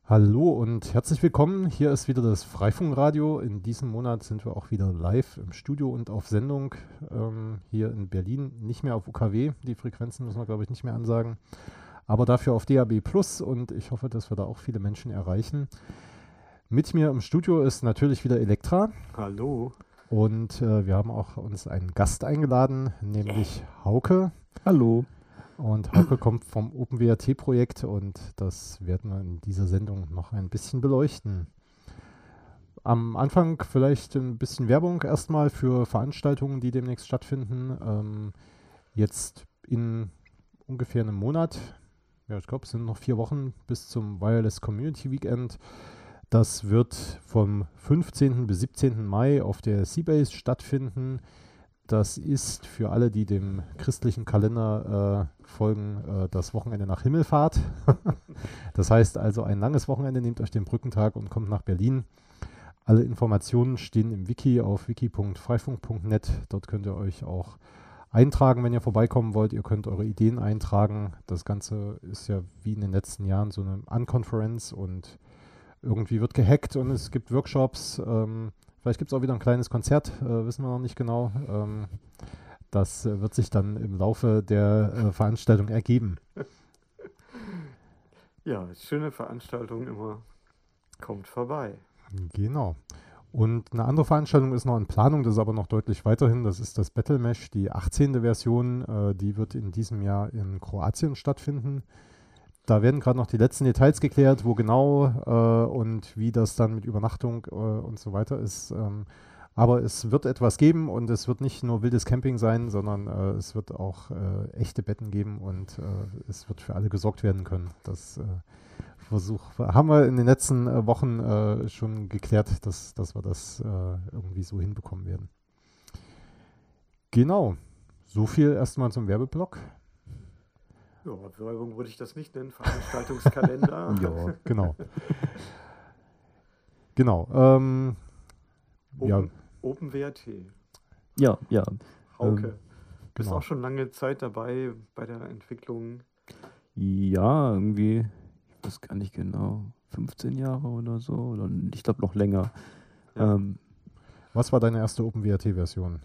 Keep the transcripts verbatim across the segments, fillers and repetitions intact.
Hallo und herzlich willkommen. Hier ist wieder das Freifunkradio. In diesem Monat sind wir auch wieder live im Studio und auf Sendung ähm, hier in Berlin. Nicht mehr auf U K W, die Frequenzen müssen wir, glaube ich, nicht mehr ansagen, aber dafür auf D A B Plus, und ich hoffe, dass wir da auch viele Menschen erreichen. Mit mir im Studio ist natürlich wieder Elektra. Hallo. Und äh, wir haben auch uns einen Gast eingeladen, nämlich Hauke. Hallo. Und Hauke kommt vom OpenWrt-Projekt und das werden wir in dieser Sendung noch ein bisschen beleuchten. Am Anfang vielleicht ein bisschen Werbung erstmal für Veranstaltungen, die demnächst stattfinden. Ähm, jetzt in ungefähr einem Monat, ja, ich glaube, es sind noch vier Wochen bis zum Wireless Community Weekend. Das wird vom fünfzehnten bis siebzehnten Mai auf der Seabase stattfinden. Das ist für alle, die dem christlichen Kalender äh, folgen, äh, das Wochenende nach Himmelfahrt. Das heißt also ein langes Wochenende, nehmt euch den Brückentag und kommt nach Berlin. Alle Informationen stehen im Wiki auf wiki punkt freifunk punkt net. Dort könnt ihr euch auch eintragen, wenn ihr vorbeikommen wollt. Ihr könnt eure Ideen eintragen. Das Ganze ist ja wie in den letzten Jahren so eine Unconference und irgendwie wird gehackt und es gibt Workshops. Ähm, Vielleicht gibt es auch wieder ein kleines Konzert, äh, wissen wir noch nicht genau. Ähm, das äh, wird sich dann im Laufe der äh, Veranstaltung ergeben. Ja, schöne Veranstaltung immer. Kommt vorbei. Genau. Und eine andere Veranstaltung ist noch in Planung, das ist aber noch deutlich weiterhin. Das ist das Battle Mesh, die achtzehnte Version. Äh, die wird in diesem Jahr in Kroatien stattfinden. Da werden gerade noch die letzten Details geklärt, wo genau äh, und wie das dann mit Übernachtung äh, und so weiter ist. Ähm, aber es wird etwas geben und es wird nicht nur wildes Camping sein, sondern äh, es wird auch äh, echte Betten geben und äh, es wird für alle gesorgt werden können. Das äh, Versuch haben wir in den letzten äh, Wochen äh, schon geklärt, dass, dass wir das äh, irgendwie so hinbekommen werden. Genau, so viel erstmal zum Werbeblock. Ja, Werbung würde ich das nicht nennen, Veranstaltungskalender. Ja, genau. Genau. Ähm, Open, ja. OpenWrt. Ja, ja. Hauke, Ähm, bist genau. auch schon lange Zeit dabei bei der Entwicklung. Ja, irgendwie, ich weiß gar nicht genau, fünfzehn Jahre oder so. Oder ich glaube noch länger. Ja. Ähm, Was war deine erste OpenWrt-Version?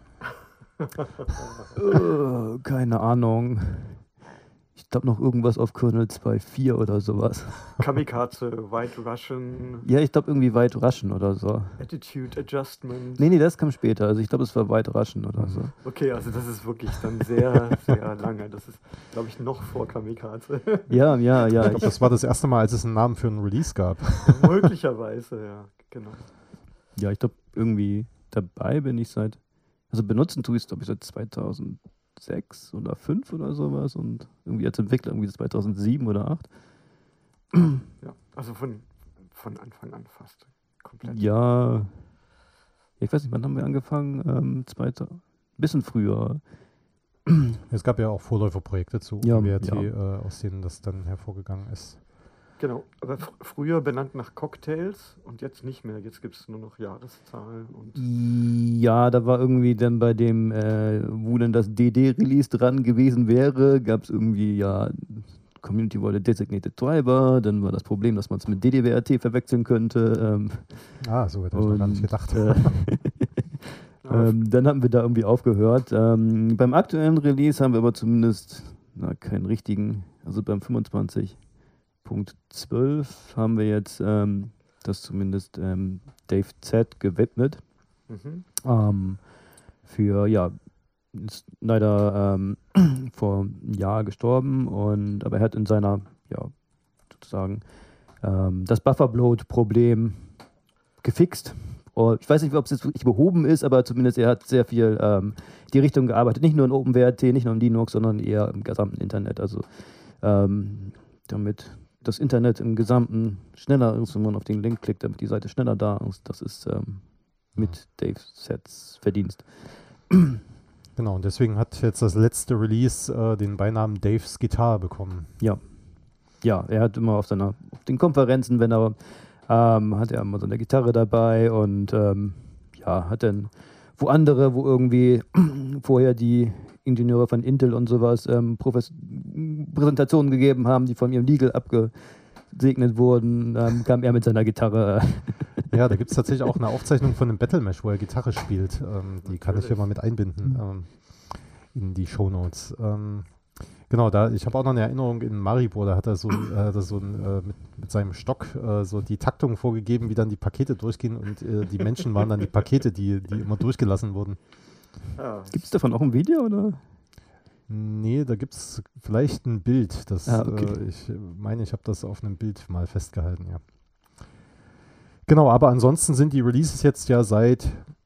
äh, keine Ahnung. Ich glaube noch irgendwas auf Kernel zwei Punkt vier oder sowas. Kamikaze, White Russian, Ja, ich glaube irgendwie White Russian oder so. Attitude Adjustment. Nee, nee, das kam später. Also ich glaube, es war White Russian oder so. Okay, also das ist wirklich dann sehr, sehr lange. Das ist, glaube ich, noch vor Kamikaze. Ja, ja, ja. Ich glaube, das war das erste Mal, als es einen Namen für einen Release gab. Möglicherweise, ja, genau. Ja, ich glaube, irgendwie dabei bin ich seit, also benutzen tue ich es, glaube ich, seit zweitausendsechs oder fünf oder sowas und irgendwie als Entwickler irgendwie zweitausendsieben oder acht. Ja, also von, von Anfang an fast. Komplett. Ja, ich weiß nicht, wann haben wir angefangen? Ähm, zweitausend, ein bisschen früher. Es gab ja auch Vorläuferprojekte zu Ja, OpenWrt, ja. äh, aus denen das dann hervorgegangen ist. Genau, aber fr früher benannt nach Cocktails und jetzt nicht mehr. Jetzt gibt es nur noch Jahreszahlen und. Ja, da war irgendwie dann bei dem, äh, wo dann das D D-Release dran gewesen wäre, gab es irgendwie, ja, Community wollte Designated Driver, dann war das Problem, dass man es mit D D W R T verwechseln könnte. Ähm, Ah, so hätte ich noch gar nicht und, gedacht. äh, ähm, dann haben wir da irgendwie aufgehört. Ähm, beim aktuellen Release haben wir aber zumindest na, keinen richtigen, also beim fünfundzwanzig Punkt zwölf haben wir jetzt ähm, das zumindest ähm, Dave Z gewidmet. Mhm. Ähm, für, ja, ist leider ähm, vor einem Jahr gestorben, und aber er hat in seiner, ja, sozusagen ähm, das Bufferbloat-Problem gefixt. Und ich weiß nicht, ob es jetzt wirklich behoben ist, aber zumindest er hat sehr viel ähm, die Richtung gearbeitet. Nicht nur in OpenWrt, nicht nur in Linux, sondern eher im gesamten Internet. Also ähm, damit das Internet im Gesamten schneller ist, wenn man auf den Link klickt, damit die Seite schneller da ist. Das ist ähm, mit Dave Z's Verdienst. Genau, und deswegen hat jetzt das letzte Release äh, den Beinamen Daves Gitarre bekommen. Ja. Ja, er hat immer auf seiner, auf den Konferenzen, wenn er, ähm, hat er immer so eine Gitarre dabei und ähm, ja, hat dann, wo andere, wo irgendwie vorher die Ingenieure von Intel und sowas ähm, Profes- Präsentationen gegeben haben, die von ihrem Legal abge gesegnet wurden, ähm, kam er mit seiner Gitarre. Ja, da gibt es tatsächlich auch eine Aufzeichnung von einem Battle Mesh, wo er Gitarre spielt. Ähm, die kann ich hier mal mit einbinden ähm, in die Shownotes. Ähm, genau, da, ich habe auch noch eine Erinnerung in Maribor, da hat er so, äh, hat er so ein, äh, mit, mit seinem Stock äh, so die Taktung vorgegeben, wie dann die Pakete durchgehen und äh, die Menschen waren dann die Pakete, die, die immer durchgelassen wurden. Ja. Gibt es davon auch ein Video, oder? Nee, da gibt es vielleicht ein Bild. Das, Ah, okay. äh, ich meine, ich habe das auf einem Bild mal festgehalten, ja. Genau, aber ansonsten sind die Releases jetzt ja seit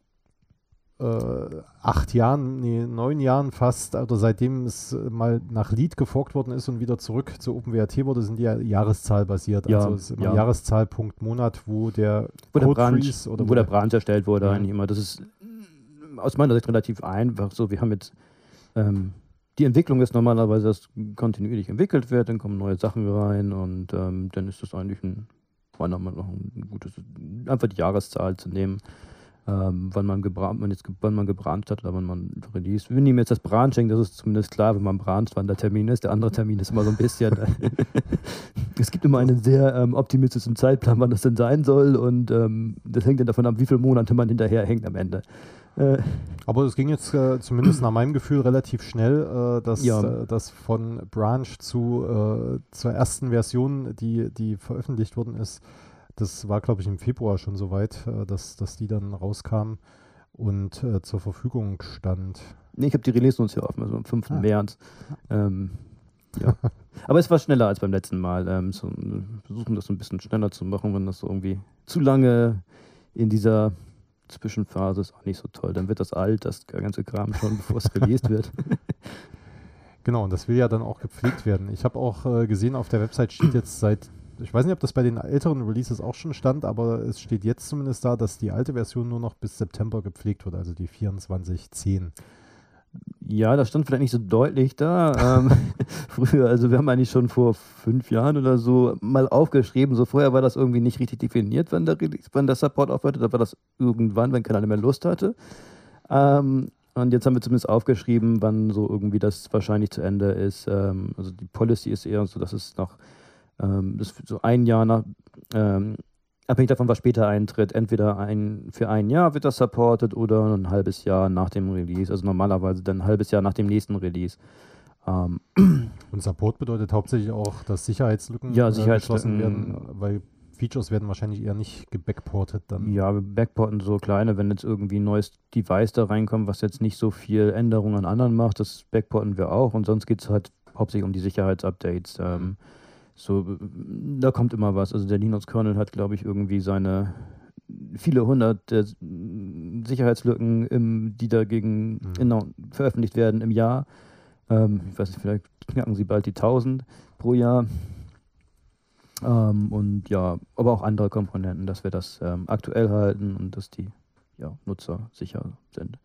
äh, acht Jahren, nee, neun Jahren fast, oder seitdem es äh, mal nach Lead geforkt worden ist und wieder zurück zu OpenWrt wurde, sind die ja jahreszahlbasiert. Ja, also es ist immer ja. Jahreszahl Punkt Monat, wo der Wo der Code Branch, Freeze oder wo der Branch erstellt wurde, Ja. eigentlich immer. Das ist mm, aus meiner Sicht relativ einfach. So, wir haben jetzt ähm, die Entwicklung ist normalerweise, dass kontinuierlich entwickelt wird, dann kommen neue Sachen rein und ähm, dann ist das eigentlich ein, war noch mal noch ein gutes, einfach die Jahreszahl zu nehmen, ähm, wann man gebrannt, man jetzt, wann man gebrannt hat oder wann man released. Wir nehmen jetzt das Branching, das ist zumindest klar, wenn man brancht, wann der Termin ist. Der andere Termin ist immer so ein bisschen. Es gibt immer einen sehr ähm, optimistischen Zeitplan, wann das denn sein soll und ähm, das hängt dann davon ab, wie viele Monate man hinterher hängt am Ende. Äh, Aber es ging jetzt äh, zumindest nach meinem Gefühl relativ schnell, äh, dass Ja. äh, das von Branch zu, äh, zur ersten Version, die, die veröffentlicht worden ist, das war, glaube ich, im Februar schon soweit, äh, dass, dass die dann rauskam und äh, zur Verfügung stand. Nee, ich habe die Release-Notes hier offen, also am fünften Ah. März. Ähm, ja. Aber es war schneller als beim letzten Mal. Ähm, so, wir versuchen das so ein bisschen schneller zu machen, wenn das so irgendwie zu lange in dieser Zwischenphase ist, auch nicht so toll. Dann wird das alt, das ganze Kram schon, bevor es released wird. Genau, und das will ja dann auch gepflegt werden. Ich habe auch äh, gesehen, auf der Website steht jetzt seit, ich weiß nicht, ob das bei den älteren Releases auch schon stand, aber es steht jetzt zumindest da, dass die alte Version nur noch bis September gepflegt wird, also die vierundzwanzig zehn. Ja, das stand vielleicht nicht so deutlich da. Ähm, früher, also wir haben eigentlich schon vor fünf Jahren oder so mal aufgeschrieben, so vorher war das irgendwie nicht richtig definiert, wann der, Release- wann der Support aufhörte, da war das irgendwann, wenn keiner mehr Lust hatte. Ähm, und jetzt haben wir zumindest aufgeschrieben, wann so irgendwie das wahrscheinlich zu Ende ist. Ähm, also die Policy ist eher so, dass es noch ähm, das so ein Jahr nach, ähm, abhängig davon, was später eintritt, entweder ein, für ein Jahr wird das supported oder ein halbes Jahr nach dem Release. Also normalerweise dann ein halbes Jahr nach dem nächsten Release. Ähm, Und Support bedeutet hauptsächlich auch, dass Sicherheitslücken Ja, äh, Sicherheitslücken. geschlossen werden, weil Features werden wahrscheinlich eher nicht gebackportet dann. ja, wir backporten so kleine, wenn jetzt irgendwie ein neues Device da reinkommt, was jetzt nicht so viel Änderungen an anderen macht, das backporten wir auch. Und sonst geht es halt hauptsächlich um die Sicherheitsupdates. Ähm, so, da kommt immer was. Also der Linux-Kernel hat, glaube ich, irgendwie seine viele hundert äh, Sicherheitslücken, im, die dagegen Mhm. genau, veröffentlicht werden im Jahr. Ähm, ich weiß nicht, vielleicht knacken sie bald die tausend pro Jahr. Ähm, und ja, aber auch andere Komponenten, dass wir das ähm, aktuell halten und dass die ja, Nutzer sicher sind.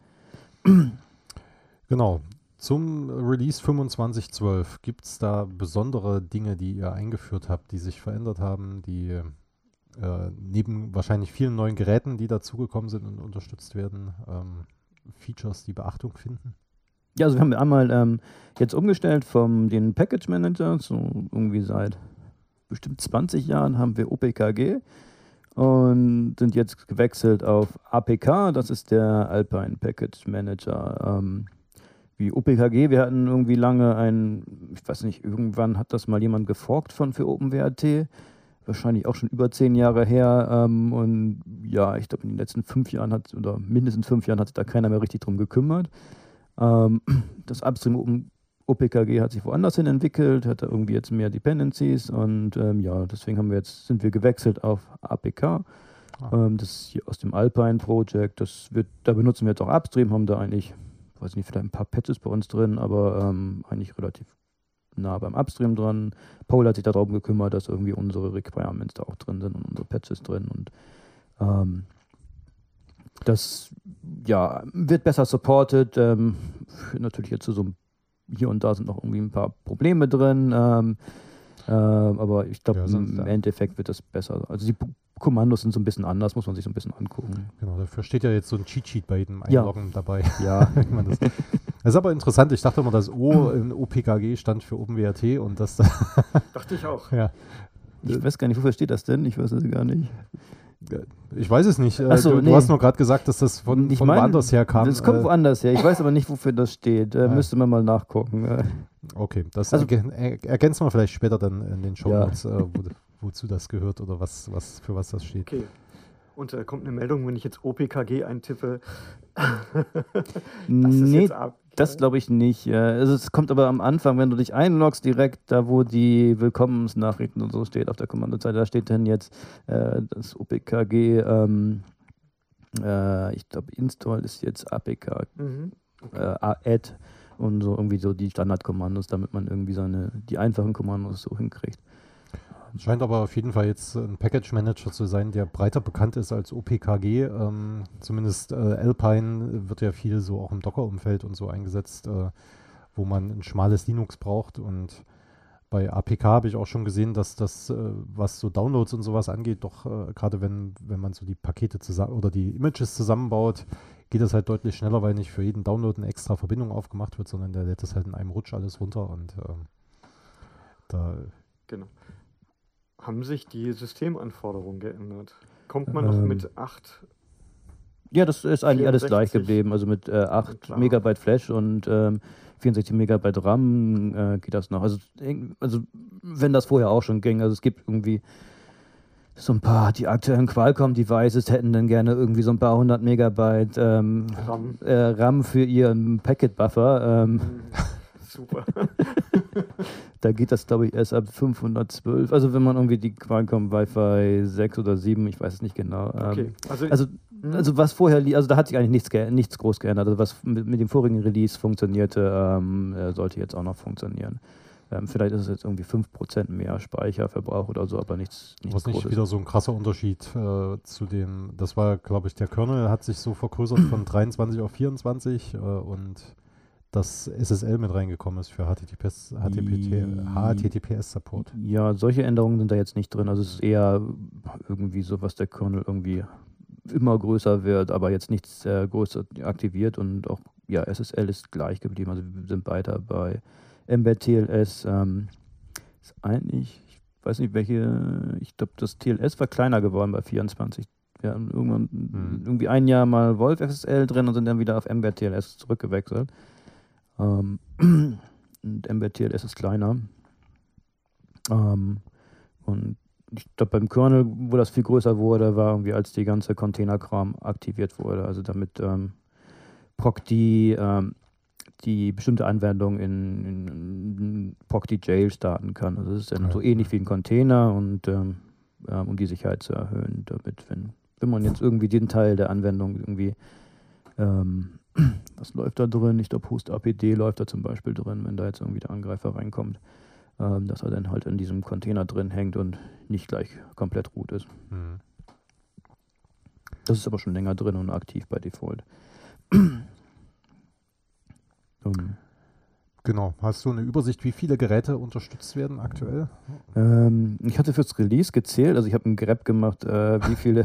Genau. Zum Release fünfundzwanzig zwölf, gibt es da besondere Dinge, die ihr eingeführt habt, die sich verändert haben, die äh, neben wahrscheinlich vielen neuen Geräten, die dazugekommen sind und unterstützt werden, ähm, Features, die Beachtung finden? Ja, also wir haben einmal ähm, jetzt umgestellt vom den Package Manager, so irgendwie seit bestimmt zwanzig Jahren haben wir O P K G und sind jetzt gewechselt auf A P K, das ist der Alpine Package Manager. Ähm, wie O P K G, wir hatten irgendwie lange ein, ich weiß nicht, irgendwann hat das mal jemand geforkt von für OpenWrt, wahrscheinlich auch schon über zehn Jahre her ähm, und ja, ich glaube in den letzten fünf Jahren hat, oder mindestens fünf Jahren hat sich da keiner mehr richtig drum gekümmert. Ähm, das Upstream O P K G hat sich woanders hin entwickelt, hat da irgendwie jetzt mehr Dependencies und ähm, ja, deswegen haben wir jetzt, sind wir gewechselt auf A P K. Ah. Ähm, das ist hier aus dem Alpine Project, das wird, da benutzen wir jetzt auch Upstream, haben da eigentlich, weiß nicht, vielleicht ein paar Patches bei uns drin, aber ähm, eigentlich relativ nah beim Upstream dran. Paul hat sich darum gekümmert, dass irgendwie unsere Requirements da auch drin sind und unsere Patches drin und ähm, das ja, wird besser supported. Ähm, führt natürlich jetzt zu so einem, hier und da sind noch irgendwie ein paar Probleme drin, ähm, äh, aber ich glaube, Ja, sonst, im ja. Endeffekt wird das besser. Also die P- Kommandos sind so ein bisschen anders, muss man sich so ein bisschen angucken. Genau, dafür steht ja jetzt so ein Cheat-Sheet bei jedem Ja. Einloggen dabei. Ja, Wie man das, das ist aber interessant, ich dachte immer, das O in O P K G stand für OpenWrt und das Dachte ich auch. ja, Ich weiß gar nicht, wofür steht das denn? Ich weiß es gar nicht. Ich weiß es nicht. Ach so, du, nee. du hast nur gerade gesagt, dass das von, Ich von mein, woanders her kam. Das kommt Äh, woanders her. Ich weiß aber nicht, wofür das steht. Äh, Ah. Müsste man mal nachgucken. Äh, Okay, das Also- ergän- er, ergänzen wir vielleicht später dann in den Ja. Shownotes, äh, wo, wozu das gehört oder was, was, für was das steht. Okay. Und da kommt eine Meldung, wenn ich jetzt O P K G eintippe. das ist nee, jetzt ab. das glaube ich nicht. Äh, Also es kommt aber am Anfang, wenn du dich einloggst, direkt da, wo die Willkommensnachrichten und so steht auf der Kommandozeile, da steht dann jetzt äh, das O P K G, ähm, äh, ich glaube, Install ist jetzt A P K, Mhm. äh, add und so irgendwie so die Standardkommandos, damit man irgendwie seine, die einfachen Kommandos so hinkriegt. Scheint aber auf jeden Fall jetzt ein Package Manager zu sein, der breiter bekannt ist als O P K G. Ähm, zumindest äh, Alpine wird ja viel so auch im Docker-Umfeld und so eingesetzt, äh, wo man ein schmales Linux braucht. Und bei A P K habe ich auch schon gesehen, dass das, äh, was so Downloads und sowas angeht, doch äh, gerade wenn, wenn man so die Pakete zusammen oder die Images zusammenbaut, geht das halt deutlich schneller, weil nicht für jeden Download eine extra Verbindung aufgemacht wird, sondern der lädt das halt in einem Rutsch alles runter und ähm, da Genau. Haben sich die Systemanforderungen geändert? Kommt man noch Ähm, mit acht? Ja, das ist eigentlich alles gleich vierundsechzig geblieben. Also mit äh, acht Klar. Megabyte Flash und ähm, vierundsechzig Megabyte RAM äh, geht das noch. Also, irg- also wenn das vorher auch schon ging, also es gibt irgendwie so ein paar, die aktuellen Qualcomm-Devices hätten dann gerne irgendwie so ein paar hundert Megabyte ähm, RAM. äh, RAM für ihren Packet-Buffer. Ähm, Mhm. Super. da geht das, glaube ich, erst ab fünfhundertzwölf. Also wenn man irgendwie die Qualcomm Wi-Fi sechs oder sieben, ich weiß es nicht genau. Ähm, Okay. Also, Also, Mhm. also was vorher, li- also da hat sich eigentlich nichts, ge nichts groß geändert. Also was mit, mit dem vorigen Release funktionierte, ähm, äh, sollte jetzt auch noch funktionieren. Ähm, vielleicht ist es jetzt irgendwie fünf Prozent mehr Speicherverbrauch oder so, aber nichts, nichts was nicht Großes. wieder so ein krasser Unterschied äh, zu dem, das war, glaube ich, der Kernel hat sich so vergrößert von dreiundzwanzig auf vierundzwanzig äh, und das S S L mit reingekommen ist für H T T P S, H T T P, H T T P S-Support. Ja, solche Änderungen sind da jetzt nicht drin. Also es ist eher irgendwie so, was der Kernel irgendwie immer größer wird, aber jetzt nichts äh, größer aktiviert und auch, ja, S S L ist gleich geblieben. Also wir sind weiter bei Mbed T L S. Ähm, ist eigentlich, ich weiß nicht welche, ich glaube das T L S war kleiner geworden bei vierundzwanzig. Wir haben irgendwann Hm. irgendwie ein Jahr mal Wolf S S L drin und sind dann wieder auf Mbed T L S zurückgewechselt. Ähm, und Mbed T L S ist kleiner. Ähm, und ich glaube, beim Kernel, wo das viel größer wurde, war irgendwie, als die ganze Containerkram aktiviert wurde. Also damit ähm, Proc die, ähm, die bestimmte Anwendung in, in, in Proc die Jail starten kann. Also das ist dann Ja. so ähnlich wie ein Container und ähm, ähm, um die Sicherheit zu erhöhen, damit, wenn, wenn man jetzt irgendwie den Teil der Anwendung irgendwie ähm, was läuft da drin? Ich glaube, Host A P D läuft da zum Beispiel drin, wenn da jetzt irgendwie der Angreifer reinkommt, ähm, dass er dann halt in diesem Container drin hängt und nicht gleich komplett root ist. Hm. Das ist aber schon länger drin und aktiv bei Default. um, Genau. Hast du eine Übersicht, wie viele Geräte unterstützt werden aktuell? ähm, ich hatte fürs Release gezählt, also ich habe einen Grab gemacht, äh, wie viele.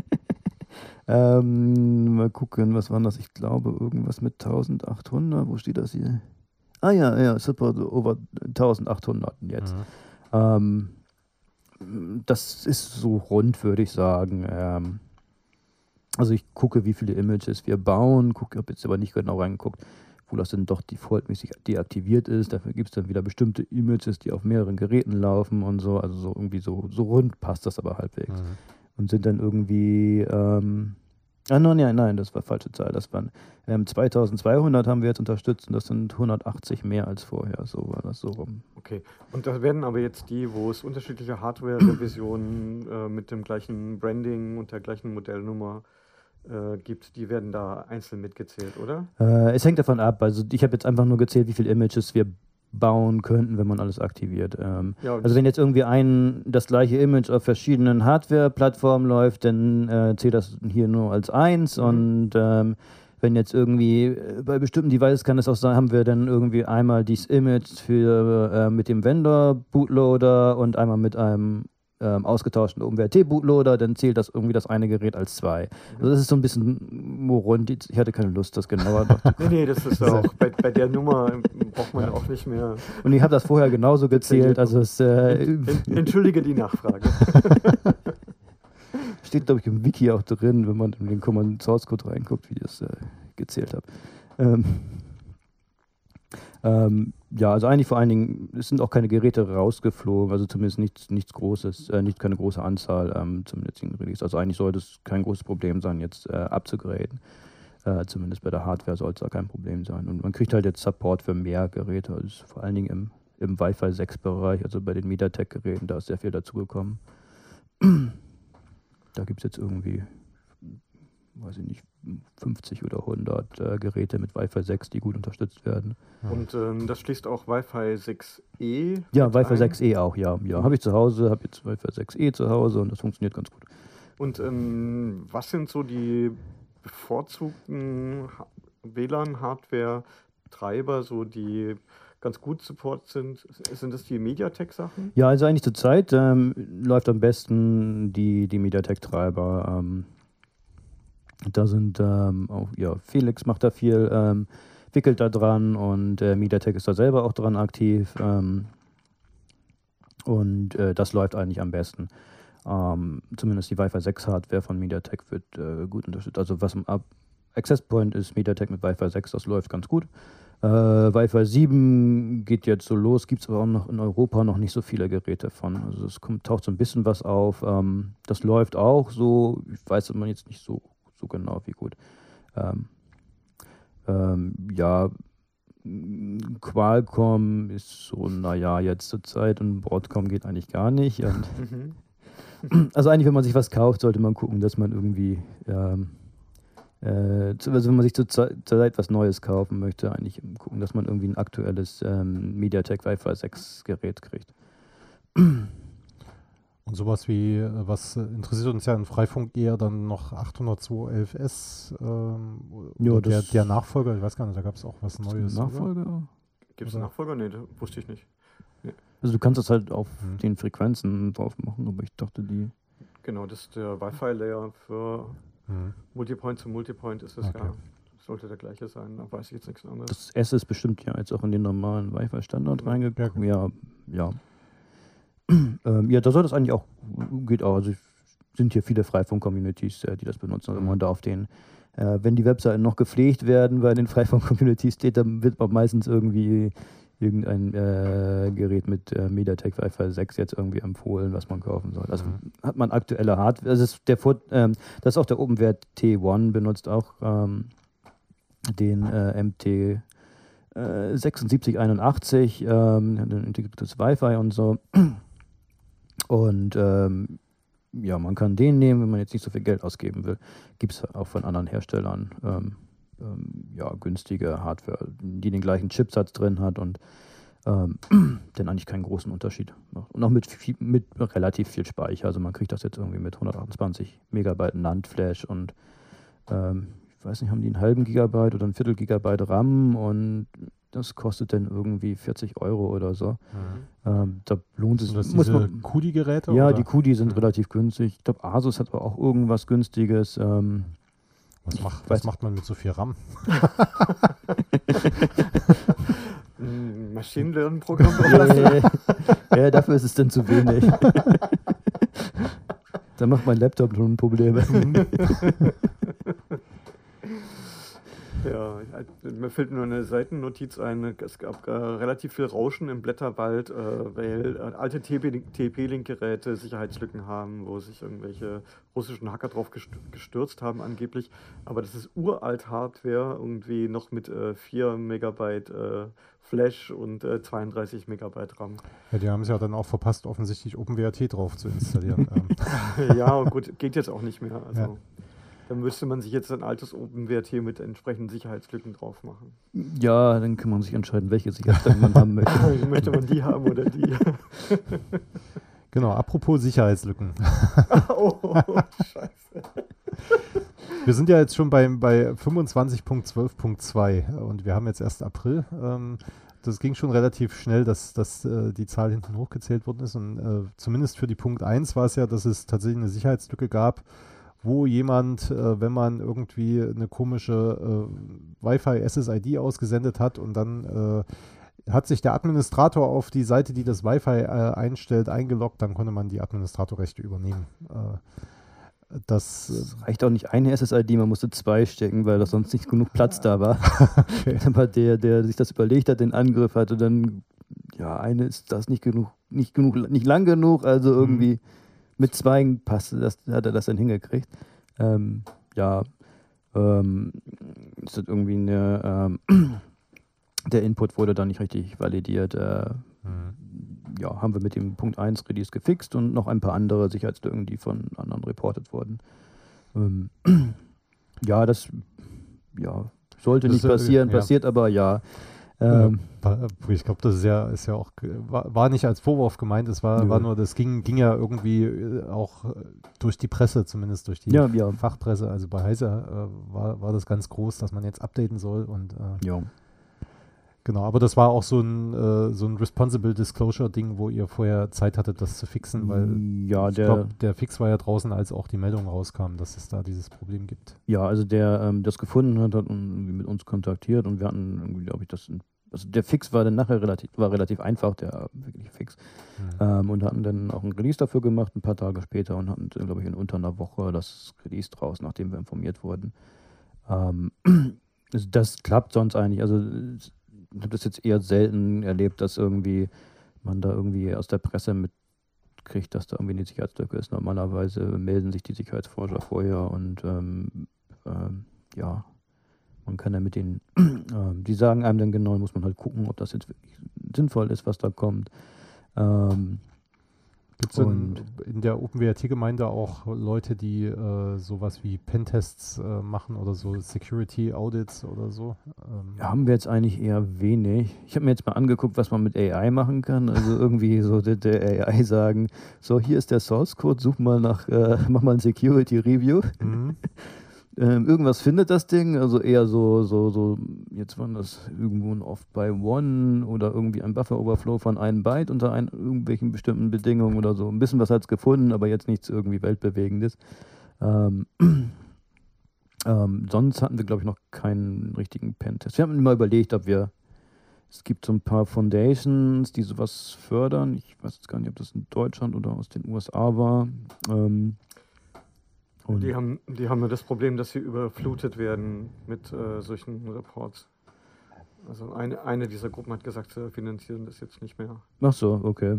ähm, mal gucken, was waren das? Ich glaube, irgendwas mit eintausendachthundert. Wo steht das hier? Ah ja, ja, Support over eintausendachthundert jetzt. Mhm. Ähm, das ist so rund, würde ich sagen. Ähm, also ich gucke, wie viele Images wir bauen, gucke, habe jetzt aber nicht genau reingeguckt, wo das dann doch defaultmäßig deaktiviert ist. Dafür gibt es dann wieder bestimmte Images, die auf mehreren Geräten laufen und so. Also so irgendwie so, so rund passt das aber halbwegs. Mhm. Und sind dann irgendwie, ähm, ah nein, nein, nein, das war falsche Zahl, das waren ähm, zweitausendzweihundert haben wir jetzt unterstützt und das sind hundertachtzig mehr als vorher, so war das so rum. Okay. Und das werden aber jetzt die, wo es unterschiedliche Hardware-Revisionen äh, mit dem gleichen Branding und der gleichen Modellnummer äh, gibt, die werden da einzeln mitgezählt, oder? Äh, es hängt davon ab, also ich habe jetzt einfach nur gezählt, wie viele Images wir bauen könnten, wenn man alles aktiviert. Ähm, Ja, also wenn jetzt irgendwie ein das gleiche Image auf verschiedenen Hardware-Plattformen läuft, dann äh, zählt das hier nur als eins Mhm. und ähm, wenn jetzt irgendwie äh, bei bestimmten Devices kann es auch sein, haben wir dann irgendwie einmal dieses Image für äh, mit dem Vendor-Bootloader und einmal mit einem ähm, ausgetauschten OpenWrt-Bootloader, dann zählt das irgendwie das eine Gerät als zwei. Also das ist so ein bisschen morund. Ich hatte keine Lust, das genauer noch zu Nee, nee, das ist auch, bei, bei der Nummer braucht man auch nicht mehr. Und ich habe das vorher genauso gezählt. Also es äh, Entschuldige die Nachfrage. steht, glaube ich, im Wiki auch drin, wenn man in den Command Source Code reinguckt, wie ich das äh, gezählt habe. Ähm, ähm, ja, also eigentlich vor allen Dingen, es sind auch keine Geräte rausgeflogen, also zumindest nichts, nichts Großes, äh, nicht keine große Anzahl ähm, zum jetzigen Release. Also eigentlich sollte es kein großes Problem sein, jetzt äh, abzugraden. Äh, zumindest bei der Hardware sollte es da kein Problem sein. Und man kriegt halt jetzt Support für mehr Geräte, also vor allen Dingen im, im Wi-Fi sechs Bereich, also bei den MediaTek-Geräten, da ist sehr viel dazugekommen. Da gibt es jetzt irgendwie, weiß ich nicht, fünfzig oder hundert äh, Geräte mit Wi-Fi sechs, die gut unterstützt werden. Und ähm, das schließt auch Wi-Fi sechs E? Ja, Wi-Fi sechs E auch, ja. ja. Habe ich zu Hause, habe jetzt Wi-Fi sechs E zu Hause und das funktioniert ganz gut. Und ähm, was sind so die bevorzugten W L A N-Hardware-Treiber, so die ganz gut support sind? Sind das die MediaTek-Sachen? Ja, also eigentlich zur Zeit ähm, läuft am besten die, die MediaTek-Treiber. Ähm, da sind ähm, auch, ja, Felix macht da viel, ähm, wickelt da dran und äh, MediaTek ist da selber auch dran aktiv. Ähm, und äh, das läuft eigentlich am besten. Ähm, zumindest die Wi-Fi sechs Hardware von MediaTek wird äh, gut unterstützt. Also was im Ab Access Point ist MediaTek mit Wi-Fi sechs, das läuft ganz gut. Äh, Wi-Fi sieben geht jetzt so los, gibt es aber auch noch in Europa noch nicht so viele Geräte von. Also es kommt, taucht so ein bisschen was auf. Ähm, das läuft auch so, ich weiß aber jetzt nicht so, so genau wie gut. Ähm, ähm, ja, Qualcomm ist so, naja, jetzt zur Zeit und Broadcom geht eigentlich gar nicht. Und Mhm. also eigentlich, wenn man sich was kauft, sollte man gucken, dass man irgendwie ähm, also wenn man sich zur Zeit was Neues kaufen möchte, eigentlich gucken, dass man irgendwie ein aktuelles ähm, MediaTek Wi-Fi sechs Gerät kriegt. Und sowas wie, was interessiert uns ja in Freifunk eher dann noch achthundertzwei elf S, ähm, ja, der, der Nachfolger, ich weiß gar nicht, da gab es auch was Neues. Nachfolger? Gibt es einen Nachfolger? Nee, das wusste ich nicht. Nee. Also du kannst das halt auf hm. den Frequenzen drauf machen, aber ich dachte die... Genau, das ist der Wi-Fi-Layer für hm. Multipoint zu Multipoint ist es Okay. ja. Das sollte der gleiche sein, da weiß ich jetzt nichts anderes. Das S ist bestimmt ja jetzt auch in den normalen Wi-Fi-Standard Ja, reingekommen. ja. Ja, ja. ähm, ja, da soll das eigentlich auch, geht auch. Also sind hier viele Freifunk-Communities, äh, die das benutzen. Also wenn man da auf den, äh, wenn die Webseiten noch gepflegt werden, weil in den Freifunk-Communities steht, dann wird man meistens irgendwie irgendein äh, Gerät mit äh, MediaTek Wi-Fi sechs jetzt irgendwie empfohlen, was man kaufen soll. Also Mhm. hat man aktuelle Hardware. Das ist, der Vor ähm, das ist auch der OpenWrt T eins, benutzt auch ähm, den äh, M T äh, sechsundsiebzig einundachtzig, ähm, ein integriertes Wi-Fi und so. Und ähm, ja, man kann den nehmen, wenn man jetzt nicht so viel Geld ausgeben will. Gibt es auch von anderen Herstellern ähm, ähm, ja, günstige Hardware, die den gleichen Chipsatz drin hat und ähm, dann eigentlich keinen großen Unterschied macht. Und auch mit, viel, mit relativ viel Speicher. Also man kriegt das jetzt irgendwie mit hundertachtundzwanzig Megabyte NAND-Flash und ähm, ich weiß nicht, haben die einen halben Gigabyte oder ein Viertel Gigabyte RAM und das kostet dann irgendwie vierzig Euro oder so. Mhm. Ähm, da lohnt es. Sind das muss diese man, Q D I-Geräte? ja, oder? die Q D I sind Mhm. relativ günstig. Ich glaube, Asus hat aber auch irgendwas Günstiges. Ähm, Was, macht, weiß- was macht man mit so viel RAM? Ein Maschinenlernprogramm oder was? äh, ja, dafür ist es dann zu wenig. Da macht mein Laptop schon Probleme. Ja, mir fällt nur eine Seitennotiz ein. Es gab äh, relativ viel Rauschen im Blätterwald, äh, weil äh, alte T P-Link-Geräte Sicherheitslücken haben, wo sich irgendwelche russischen Hacker drauf gest- gestürzt haben angeblich. Aber das ist uralt Hardware, irgendwie noch mit äh, vier Megabyte äh, Flash und äh, zweiunddreißig Megabyte RAM. Ja, die haben es ja dann auch verpasst, offensichtlich OpenWrt drauf zu installieren. ähm. Ja, gut, geht jetzt auch nicht mehr. Also, Ja. dann müsste man sich jetzt ein altes OpenWrt mit entsprechenden Sicherheitslücken drauf machen. Ja, dann kann man sich entscheiden, welche Sicherheitslücken man haben möchte. Möchte man die haben oder die? Genau, apropos Sicherheitslücken. Oh, scheiße. Wir sind ja jetzt schon bei, bei fünfundzwanzig Punkt zwölf Punkt zwei und wir haben jetzt erst April. Ähm, das ging schon relativ schnell, dass, dass äh, die Zahl hinten hochgezählt worden ist. Und äh, zumindest für die Punkt eins war es ja, dass es tatsächlich eine Sicherheitslücke gab, wo jemand, äh, wenn man irgendwie eine komische äh, Wi-Fi-S S I D ausgesendet hat und dann äh, hat sich der Administrator auf die Seite, die das Wi-Fi äh, einstellt, eingeloggt, dann konnte man die Administratorrechte übernehmen. Äh, das Es reicht auch nicht eine S S I D, man musste zwei stecken, weil da sonst nicht genug Platz da war. Okay. Aber der, der sich das überlegt hat, den Angriff hatte, dann, ja, eine ist das nicht genug, nicht genug, nicht lang genug, also irgendwie mit zwei passte, das hat er das dann hingekriegt. Ähm, ja, ähm, ist das irgendwie eine, ähm, der Input wurde dann nicht richtig validiert. Äh, Mhm. ja, haben wir mit dem Punkt eins Release gefixt und noch ein paar andere Sicherheitslücken, die von anderen reportet wurden. Ähm, ja, das ja, sollte Das nicht ist, äh, passieren, ja. passiert aber ja. Ähm, Ja, ich glaube, das ist ja, ist ja auch, war, war nicht als Vorwurf gemeint, es war, Nö. war nur, das ging, ging ja irgendwie äh, auch äh, durch die Presse, zumindest durch die Ja, ja. Fachpresse, also bei Heise äh, war, war das ganz groß, dass man jetzt updaten soll und äh, ja. genau, aber das war auch so ein, äh, so ein Responsible Disclosure Ding, wo ihr vorher Zeit hattet, das zu fixen, weil ja, ich der, glaube, der Fix war ja draußen, als auch die Meldung rauskam, dass es da dieses Problem gibt. ja, also der ähm, das gefunden hat, hat irgendwie mit uns kontaktiert und wir hatten irgendwie, glaube ich, das, also der Fix war dann nachher relativ, war relativ einfach, der wirklich Fix. Mhm. Ähm, und hatten dann auch ein Release dafür gemacht, ein paar Tage später und hatten, glaube ich, in unter einer Woche das Release draus, nachdem wir informiert wurden. Ähm, also das klappt sonst eigentlich, also ich habe das jetzt eher selten erlebt, dass irgendwie man da irgendwie aus der Presse mitkriegt, dass da irgendwie eine Sicherheitslücke ist. Normalerweise melden sich die Sicherheitsforscher vorher und ähm, ähm, ja, man kann dann mit denen, ähm, die sagen einem dann genau, muss man halt gucken, ob das jetzt wirklich sinnvoll ist, was da kommt. Ähm, Gibt es in, und- in der OpenWrt-Gemeinde auch Leute, die äh, sowas wie Pentests äh, machen oder so Security-Audits oder so? Ähm, haben wir jetzt eigentlich eher wenig. Ich habe mir jetzt mal angeguckt, was man mit A I machen kann. Also irgendwie so der, der A I sagen, so hier ist der Source Code, such mal nach, äh, mach mal ein Security Review. Mhm. Ähm, irgendwas findet das Ding, also eher so, so, so, jetzt war das irgendwo ein Off by One oder irgendwie ein Buffer-Overflow von einem Byte unter ein, irgendwelchen bestimmten Bedingungen oder so. Ein bisschen was hat es gefunden, aber jetzt nichts irgendwie Weltbewegendes. Ähm, ähm, sonst hatten wir, glaube ich, noch keinen richtigen Pentest. Wir haben immer überlegt, ob wir, es gibt so ein paar Foundations, die sowas fördern. Ich weiß jetzt gar nicht, ob das in Deutschland oder aus den U S A war. Ähm, und Die haben, die haben ja das Problem, dass sie überflutet werden mit äh, solchen Reports. Also eine, eine dieser Gruppen hat gesagt, sie finanzieren das jetzt nicht mehr. ach so, okay.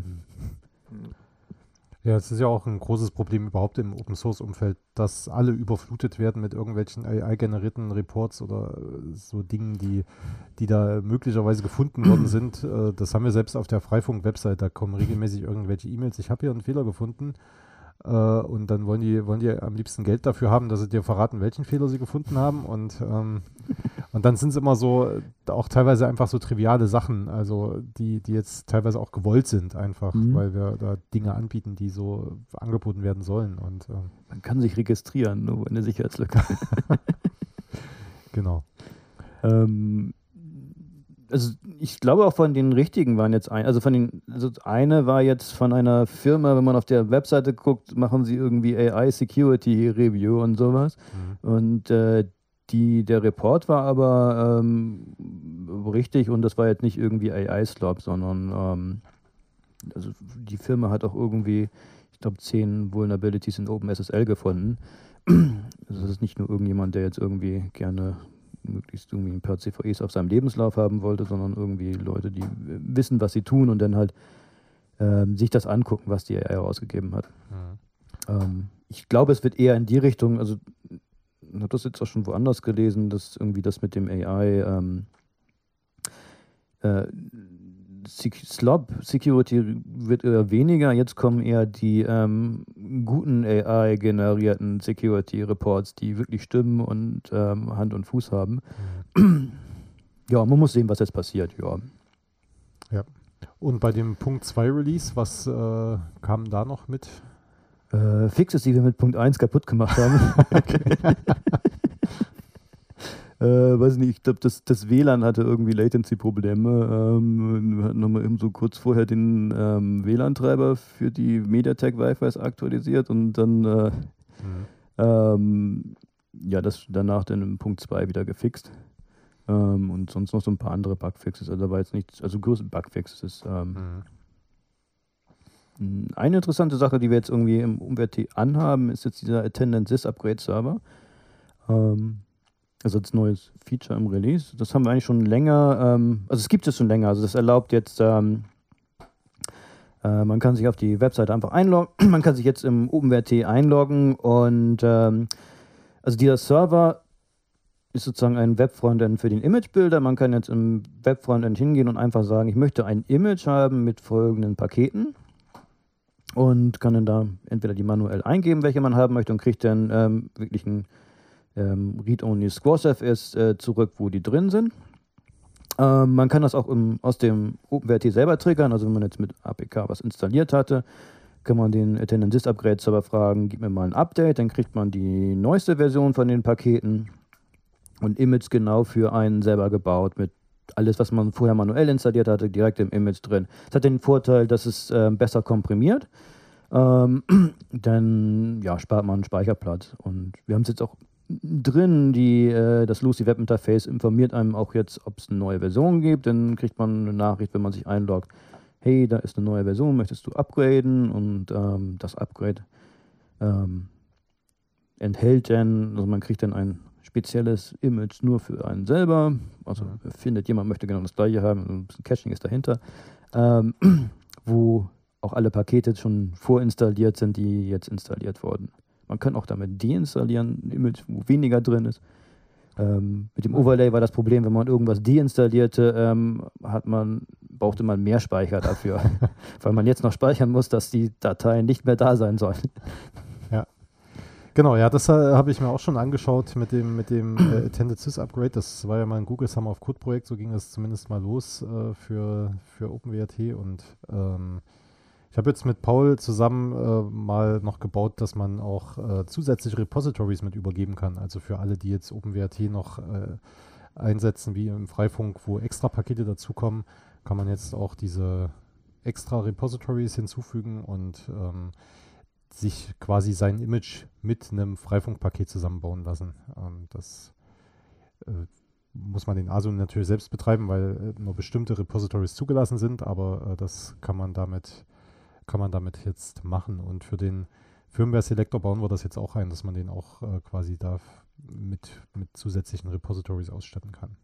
Ja, es ist ja auch ein großes Problem überhaupt im Open-Source-Umfeld, dass alle überflutet werden mit irgendwelchen A I-generierten Reports oder äh, so Dingen, die, die da möglicherweise gefunden worden sind. Äh, das haben wir selbst auf der Freifunk-Website, da kommen regelmäßig irgendwelche E-Mails, ich habe hier einen Fehler gefunden. Äh, und dann wollen die, wollen die am liebsten Geld dafür haben, dass sie dir verraten, welchen Fehler sie gefunden haben. Und, ähm, und dann sind es immer so, äh, auch teilweise einfach so triviale Sachen, also die, die jetzt teilweise auch gewollt sind, einfach, Mhm. weil wir da Dinge anbieten, die so angeboten werden sollen. Und ähm, Man kann sich registrieren, nur eine Sicherheitslücke. genau. ähm, also ich glaube auch von den richtigen waren jetzt ein, also von den, also eine war jetzt von einer Firma, wenn man auf der Webseite guckt, machen sie irgendwie A I Security Review und sowas. Mhm. Und äh, die, der Report war aber ähm, richtig und das war jetzt nicht irgendwie A I-Slop, sondern ähm, also die Firma hat auch irgendwie, ich glaube, zehn Vulnerabilities in OpenSSL gefunden. Also das ist nicht nur irgendjemand, der jetzt irgendwie gerne möglichst irgendwie ein paar C V Es auf seinem Lebenslauf haben wollte, sondern irgendwie Leute, die wissen, was sie tun und dann halt ähm, sich das angucken, was die A I herausgegeben hat. Mhm. Ähm, ich glaube, es wird eher in die Richtung, also ich habe das jetzt auch schon woanders gelesen, dass irgendwie das mit dem A I ähm, äh, Sec- Slop Security wird eher weniger, jetzt kommen eher die ähm, guten A I-generierten Security Reports, die wirklich stimmen und ähm, Hand und Fuß haben. Mhm. Ja, man muss sehen, was jetzt passiert, ja. Und bei dem Punkt zwei Release, was äh, kam da noch mit? Äh, Fixes, die wir mit Punkt eins kaputt gemacht haben. Äh, weiß nicht, ich glaube, das, das W L A N hatte irgendwie Latency-Probleme. Ähm, wir hatten nochmal eben so kurz vorher den ähm, W L A N-Treiber für die MediaTek Wi-Fis aktualisiert und dann äh, mhm. ähm, ja, das danach dann im Punkt zwei wieder gefixt. Ähm, und sonst noch so ein paar andere Bugfixes. Also da war jetzt nichts, also größere Bugfixes. Ähm, mhm. Eine interessante Sache, die wir jetzt irgendwie im UmWrt anhaben, ist jetzt dieser Attendant Sys Upgrade Server. Ähm, Also als neues Feature im Release. Das haben wir eigentlich schon länger, ähm, also es gibt es schon länger, also das erlaubt jetzt, ähm, äh, man kann sich auf die Webseite einfach einloggen, man kann sich jetzt im OpenWrt einloggen und ähm, also dieser Server ist sozusagen ein Web-Frontend für den Image-Builder. Man kann jetzt im Web-Frontend hingehen und einfach sagen, ich möchte ein Image haben mit folgenden Paketen und kann dann da entweder die manuell eingeben, welche man haben möchte und kriegt dann ähm, wirklich ein Ähm, Read-Only SquareCFS äh, zurück, wo die drin sind. Ähm, man kann das auch im, aus dem OpenWrt selber triggern, also wenn man jetzt mit A P K was installiert hatte, kann man den Attendant Sys Upgrade Server fragen, gib mir mal ein Update, dann kriegt man die neueste Version von den Paketen und Image genau für einen selber gebaut mit alles, was man vorher manuell installiert hatte, direkt im Image drin. Das hat den Vorteil, dass es äh, besser komprimiert, ähm, dann ja, spart man Speicherplatz und wir haben es jetzt auch drin, die, äh, das Lucy Web Interface informiert einem auch jetzt, ob es eine neue Version gibt. Dann kriegt man eine Nachricht, wenn man sich einloggt, hey, da ist eine neue Version, möchtest du upgraden? Und ähm, das Upgrade ähm, enthält dann, also man kriegt dann ein spezielles Image nur für einen selber. Also mhm. findet jemand, möchte genau das gleiche haben, ein bisschen Caching ist dahinter, ähm, wo auch alle Pakete schon vorinstalliert sind, die jetzt installiert wurden. Man kann auch damit deinstallieren, ein Image, wo weniger drin ist. Ähm, mit dem Overlay war das Problem, wenn man irgendwas deinstallierte, ähm, hat man, brauchte man mehr Speicher dafür. Weil man jetzt noch speichern muss, dass die Dateien nicht mehr da sein sollen. Ja. Genau, ja, das äh, habe ich mir auch schon angeschaut mit dem, mit dem äh, Attendant Sys Upgrade. Das war ja mal ein Google Summer of Code Projekt, so ging das zumindest mal los äh, für, für OpenWrt und ähm, ich habe jetzt mit Paul zusammen äh, mal noch gebaut, dass man auch äh, zusätzliche Repositories mit übergeben kann. Also für alle, die jetzt OpenWrt noch äh, einsetzen, wie im Freifunk, wo extra Pakete dazukommen, kann man jetzt auch diese extra Repositories hinzufügen und ähm, sich quasi sein Image mit einem Freifunk-Paket zusammenbauen lassen. Ähm, das äh, muss man den A S U natürlich selbst betreiben, weil äh, nur bestimmte Repositories zugelassen sind, aber äh, das kann man damit kann man damit jetzt machen. Und für den Firmware-Selector bauen wir das jetzt auch ein, dass man den auch äh, quasi da mit, mit zusätzlichen Repositories ausstatten kann.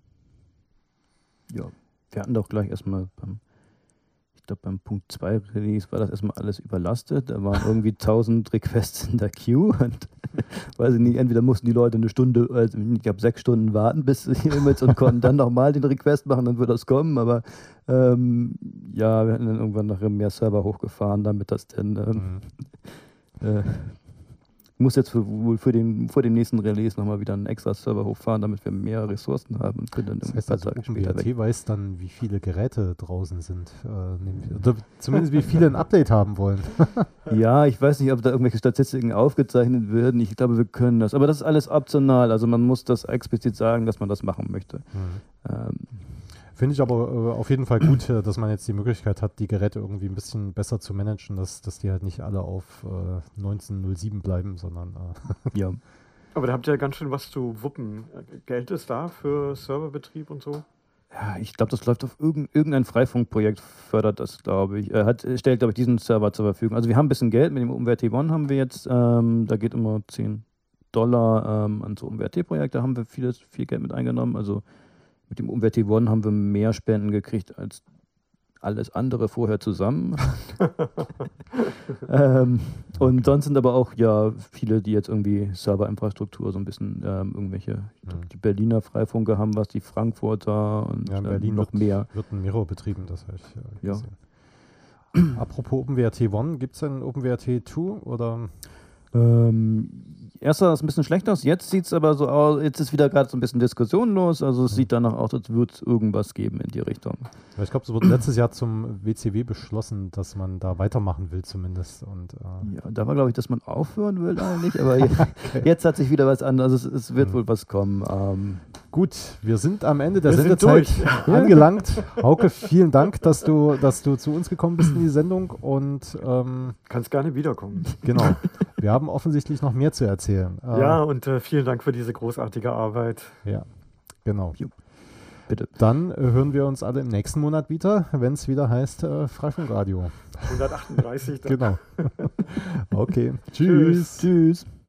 Ja, wir hatten doch gleich erstmal beim, ich glaube beim Punkt zwei Release war das erstmal alles überlastet. Da waren irgendwie tausend Requests in der Queue und weiß ich nicht, entweder mussten die Leute eine Stunde, also ich glaube sechs Stunden warten bis sie Image und konnten dann nochmal den Request machen, dann würde das kommen, aber ähm, ja, wir hatten dann irgendwann nachher mehr Server hochgefahren, damit das dann ähm, mhm. äh, ich muss jetzt für, wohl für den, vor dem nächsten Release nochmal wieder einen extra Server hochfahren, damit wir mehr Ressourcen haben und können dann das heißt, also Tage später weg. Weiß dann, wie viele Geräte draußen sind, äh, oder zumindest wie viele ein Update haben wollen. Ja, ich weiß nicht, ob da irgendwelche Statistiken aufgezeichnet werden. Ich glaube, wir können das. Aber das ist alles optional. Also man muss das explizit sagen, dass man das machen möchte. Mhm. Ähm, Finde ich aber äh, auf jeden Fall gut, äh, dass man jetzt die Möglichkeit hat, die Geräte irgendwie ein bisschen besser zu managen, dass, dass die halt nicht alle auf äh, neunzehn null sieben bleiben, sondern äh, ja. Aber da habt ihr ja ganz schön was zu wuppen. Geld ist da für Serverbetrieb und so? Ja, ich glaube, das läuft auf irgendein, irgendein Freifunkprojekt, fördert das, glaube ich. Er hat, stellt, glaube ich, diesen Server zur Verfügung. Also wir haben ein bisschen Geld, mit dem OpenWrt One haben wir jetzt, ähm, da geht immer zehn Dollar ähm, ans OpenWrt-Projekt, da haben wir vieles, viel Geld mit eingenommen. Also mit dem OpenWrt One haben wir mehr Spenden gekriegt als alles andere vorher zusammen. ähm, und okay. Sonst sind aber auch ja viele, die jetzt irgendwie Serverinfrastruktur so ein bisschen ähm, irgendwelche, mhm. die Berliner Freifunker haben was, die Frankfurter und ja, in ähm, Berlin noch wird, mehr. Wird ein Miro betrieben, das habe ich äh, ja. gesehen. Apropos OpenWrt One, gibt es denn OpenWrt zwei oder? Ähm, erst sah es ein bisschen schlecht aus, jetzt sieht es aber so aus, jetzt ist wieder gerade so ein bisschen Diskussion los, also es sieht danach aus, als würde es irgendwas geben in die Richtung. Ja, ich glaube, es wurde letztes Jahr zum W C W beschlossen, dass man da weitermachen will zumindest. Und, äh ja, da war glaube ich, dass man aufhören will eigentlich, aber okay. Jetzt hat sich wieder was anderes, es, es wird mhm. wohl was kommen. Ähm Gut, wir sind am Ende der wir Sendezeit angelangt. Hauke, vielen Dank, dass du, dass du zu uns gekommen bist in die Sendung und ähm, kannst gerne wiederkommen. Genau. Wir haben offensichtlich noch mehr zu erzählen. Ja, und äh, vielen Dank für diese großartige Arbeit. Ja, genau. Jo. Bitte. Dann äh, hören wir uns alle im nächsten Monat wieder, wenn es wieder heißt äh, Freifunkradio. hundertachtunddreißig. Genau. Okay. Tschüss. Tschüss.